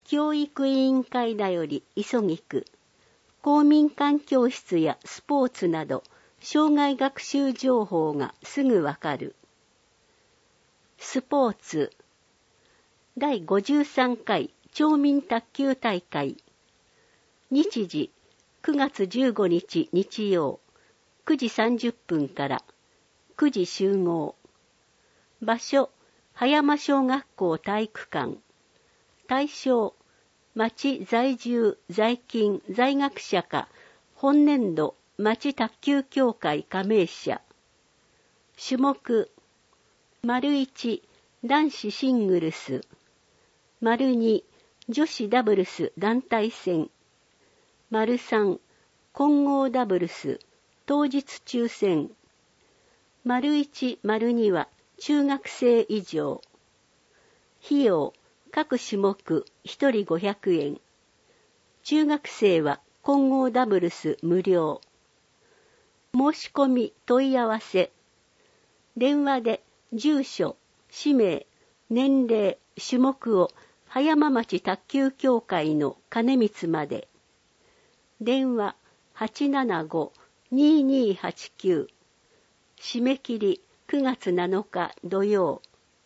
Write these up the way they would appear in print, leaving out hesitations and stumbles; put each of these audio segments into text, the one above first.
教育委員会だより急ぎく、公民館教室やスポーツなど、障害学習情報がすぐわかる。スポーツ第53回町民卓球大会。日時9月15日日曜9時30分から9時集合。場所葉山小学校体育館。対象町在住在勤在学者か本年度町卓球協会加盟者。種目 ① 男子シングルス ② 女子ダブルス団体戦 ③ 混合ダブルス当日抽選 ①② は中学生以上。費用各種目1人500円。中学生は混合ダブルス無料。申し込み問い合わせ。電話で住所、氏名、年齢、種目を葉山町卓球協会の金光まで。電話875-2289。締め切り9月7日土曜。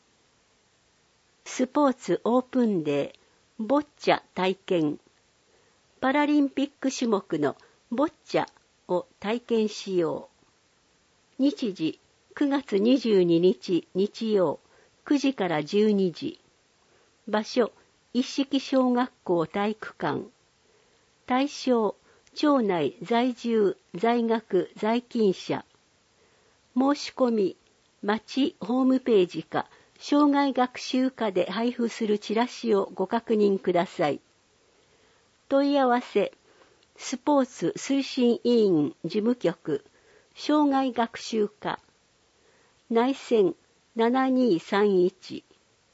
スポーツオープンデー、ボッチャ体験。パラリンピック種目のボッチャを体験しよう。日時9月22日日曜9時から12時。場所一色小学校体育館。対象町内在住在学在勤者。申し込み町ホームページか障害学習課で配布するチラシをご確認ください。問い合わせスポーツ推進委員事務局障害学習課内線7231。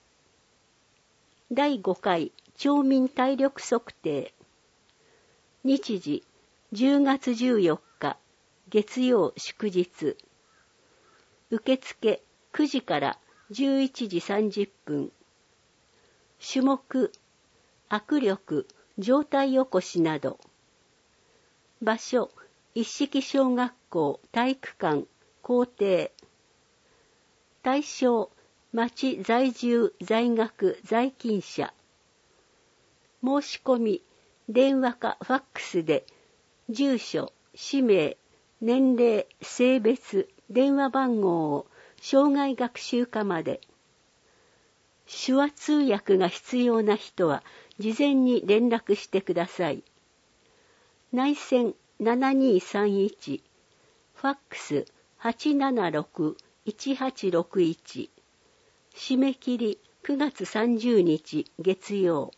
第5回町民体力測定。日時10月14日月曜祝日。受付9時から11時30分。種目握力、上体起こしなど。場所一色小学校体育館校庭。対象町在住在学在勤者。申し込み電話かファックスで住所、氏名、年齢、性別、電話番号を障害学習課まで。手話通訳が必要な人は事前に連絡してください。内線7231、ファックス876-1861。締め切り9月30日月曜。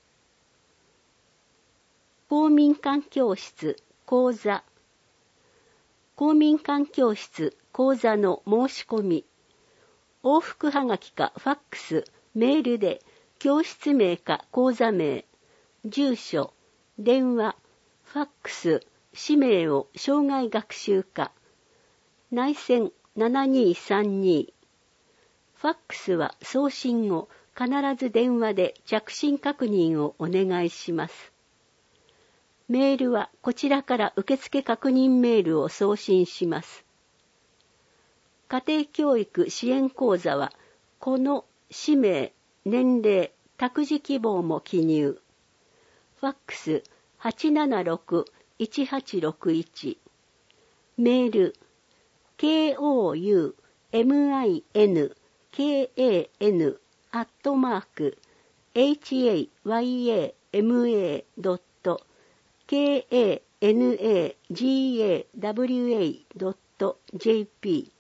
公民館教室講座。公民館教室講座の申し込み。往復はがきかファックス、メールで教室名か講座名、住所、電話、ファックス、氏名を障害学習課。内線7232。ファックスは送信後、必ず電話で着信確認をお願いします。メールはこちらから受付確認メールを送信します。家庭教育支援講座は、この氏名、年齢、託児希望も記入。ファックス876-1861。メール、komin@hayama.jp。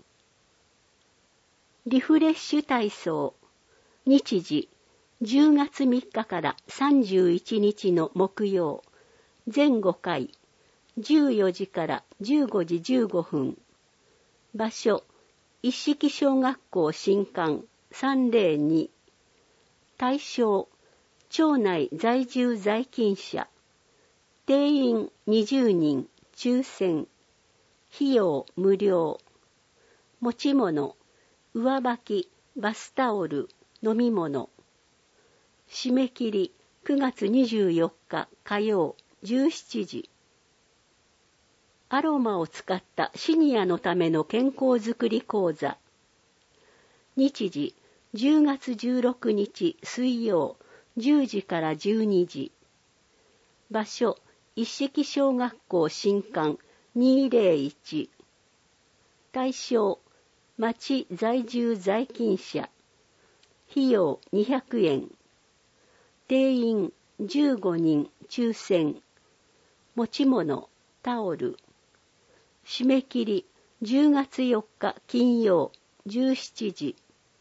リフレッシュ体操。日時10月3日から31日の木曜。全5回。14時から15時15分。場所一色小学校新館302。対象町内在住在勤者。定員20人抽選。費用無料。持ち物上履き、バスタオル、飲み物。締め切り 9月24日火曜17時。アロマを使ったシニアのための健康づくり講座。日時10月16日水曜10時から12時。場所一色小学校新館201。対象町在住在勤者。費用200円。定員15人抽選。持ち物タオル。締め切り10月4日金曜17時。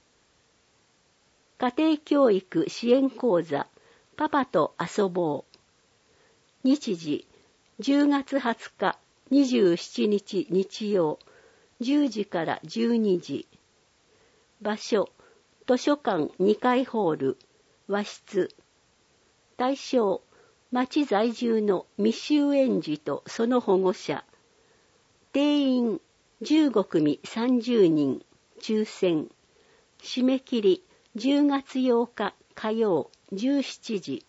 家庭教育支援講座パパと遊ぼう。日時10月20日27日日曜10時から12時。場所図書館2階ホール和室。対象町在住の未就園児とその保護者。定員15組30人抽選。締め切り10月8日火曜17時。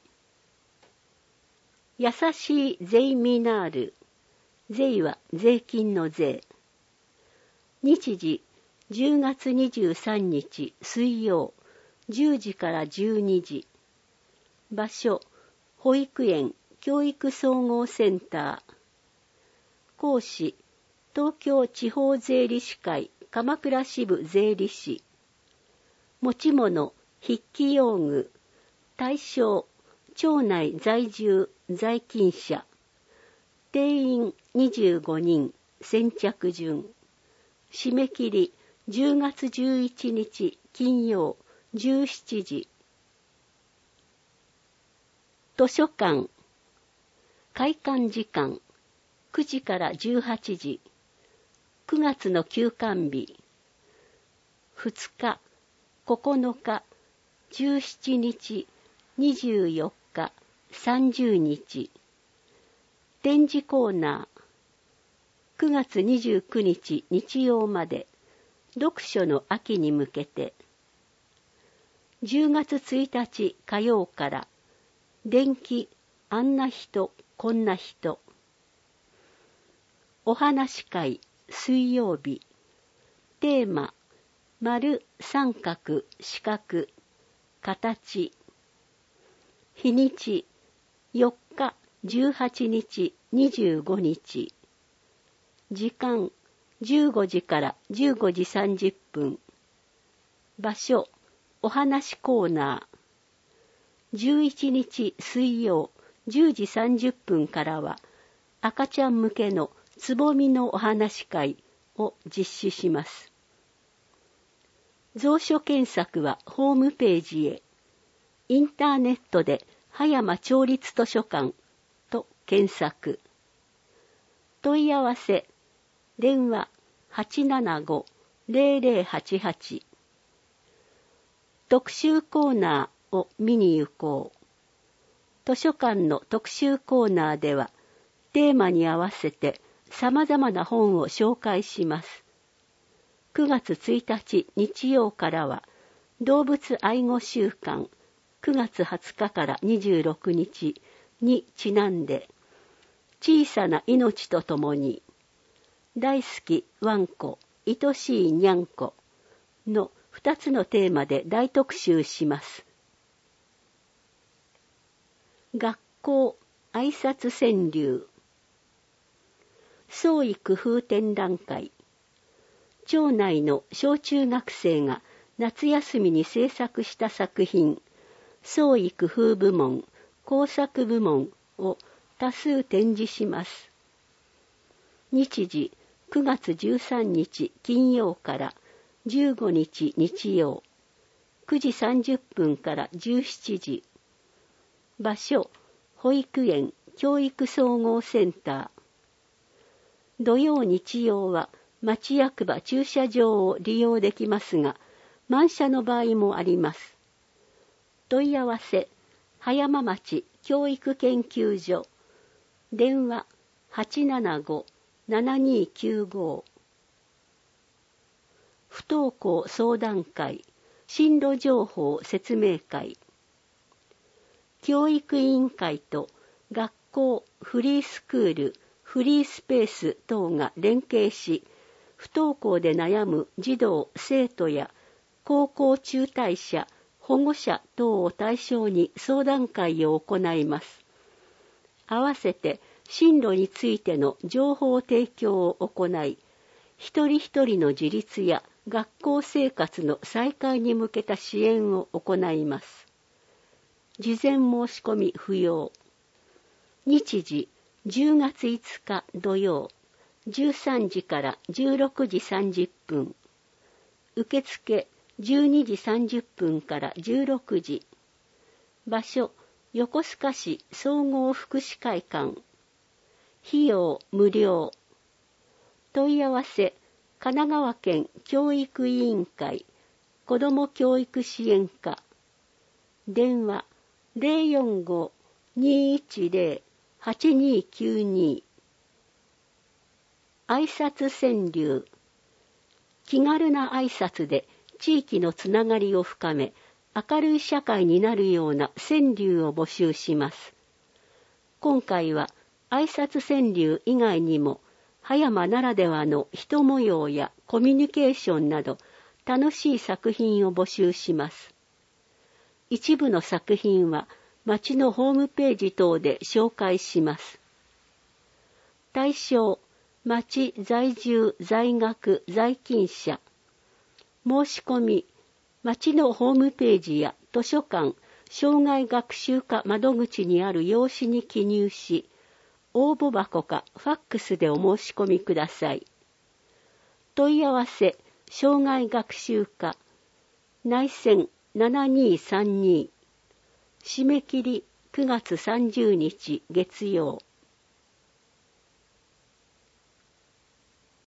優しい税ミナール。税は税金の税。日時10月23日水曜10時から12時。場所保育園教育総合センター。講師東京地方税理士会鎌倉支部税理士。持ち物筆記用具。対象町内在住在勤者。定員25人先着順。締め切り10月11日金曜17時。図書館。開館時間9時から18時。9月の休館日。2日、9日、17日、24日、30日。展示コーナー。9月29日日曜まで。読書の秋に向けて。10月1日火曜から。伝記、あんな人、こんな人。お話会、水曜日。テーマ、丸、三角、四角、形。日にち、4日、18日、25日。時間、15時から15時30分。場所、お話コーナー。11日水曜10時30分からは赤ちゃん向けのつぼみのお話会を実施します。蔵書検索はホームページへ。インターネットで葉山町立図書館と検索。問い合わせ電話 875-0088。特集コーナーを見に行こう。図書館の特集コーナーではテーマに合わせて様々な本を紹介します。9月1日日曜からは動物愛護週間9月20日から26日にちなんで小さな命とともに大好きワンコ、愛しいにゃんこの2つのテーマで大特集します。学校挨拶川柳。創意工夫展覧会。町内の小中学生が夏休みに制作した作品、創意工夫部門、工作部門を多数展示します。日時9月13日金曜から15日日曜、9時30分から17時。場所、保育園教育総合センター。土曜日曜は町役場駐車場を利用できますが、満車の場合もあります。問い合わせ、葉山町教育研究所。電話875-7295。不登校相談会、進路情報説明会。 教育委員会と学校、フリースクール、フリースペース等が連携し、不登校で悩む児童・生徒や高校中退者、保護者等を対象に相談会を行います。合わせて進路についての情報提供を行い、一人一人の自立や学校生活の再開に向けた支援を行います。事前申し込み不要。日時10月5日土曜、13時から16時30分。受付12時30分から16時。場所、横須賀市総合福祉会館。費用無料。問い合わせ、神奈川県教育委員会子ども教育支援課。電話 045-210-8292。挨拶川柳。気軽な挨拶で地域のつながりを深め、明るい社会になるような川柳を募集します。今回は挨拶川柳以外にも、葉山ならではの人模様やコミュニケーションなど楽しい作品を募集します。一部の作品は町のホームページ等で紹介します。対象、町在住在学在勤者。申し込み、町のホームページや図書館、障害学習課窓口にある用紙に記入し、応募箱かファックスでお申し込みください。問い合わせ、障害学習課、内線7232。締め切り9月30日月曜。